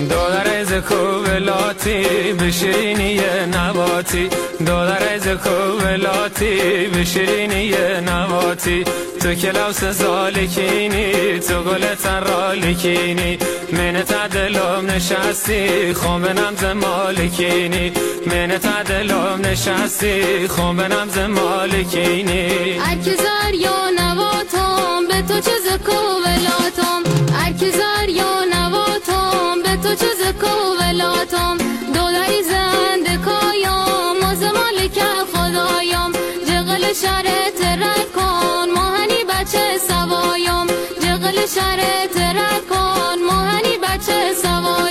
دولار زکوبلاتی به شیرینی نواتی، دولار زکوبلاتی به شیرینی نواتی. تو کلاوس زالکینی تو گل ترالیکینی، من تعدلم نشستی خوبنم ز مالکینی، من تعدلم نشستی خوبنم ز مالکینی. ارکزار یا نواتم به تو چه زکوبلاتم، ارکزار یا نواتم به تو چه زکوبلاتم. دولاری زنده کایم از مالک خدایم، جغل شرط رد کن ماهنی بچه سوایم، جغل شرط رد کن ماهنی بچه سوایم.